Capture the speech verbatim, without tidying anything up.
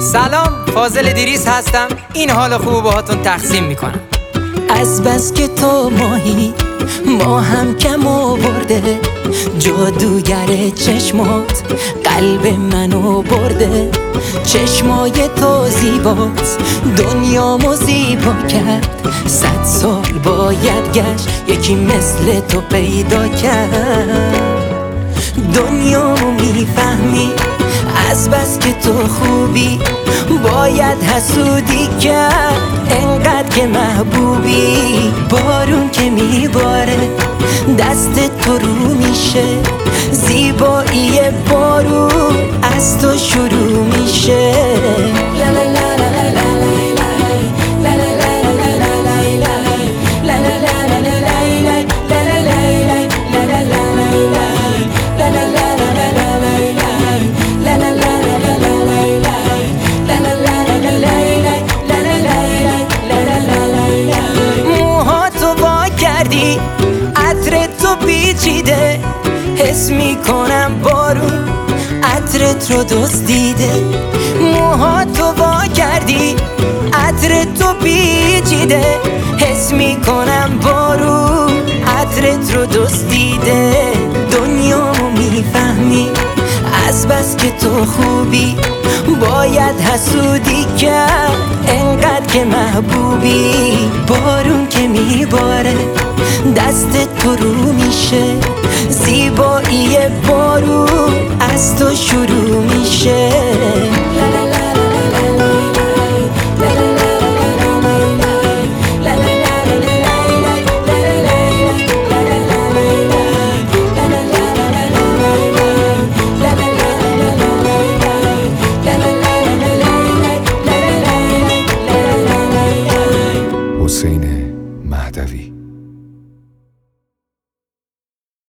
سلام، فاضل دیریس هستم. این حال خوب باهاتون تقسیم میکنم. از بس که تو ماهی ما هم کم آورده، جادوگر چشمات قلب منو برده. چشمای تو زیباست دنیامو زیبا کرد، صد سال باید گشت یکی مثل تو پیدا کرد. دنیامو میفهمی از بس که تو خوبی، باید حسودی کرد انقدر که محبوبی. بارون که میباره دست تو رو میشه، زیبایی بارون از تو شروع میشه. عطر تو پیچیده، حس میکنم بارون عطرت رو دزدیده. موهاتو وا کردی، عطر تو پیچیده، حس میکنم بارون عطرت رو دزدیده. دنیامو میفهمی از بس که تو خوبی، باید حسودی کرد انقدر که محبوبی. بارون که میباره دست تو رو میشه، زیبایی بارون از تو شروع میشه. حسین مهدوی.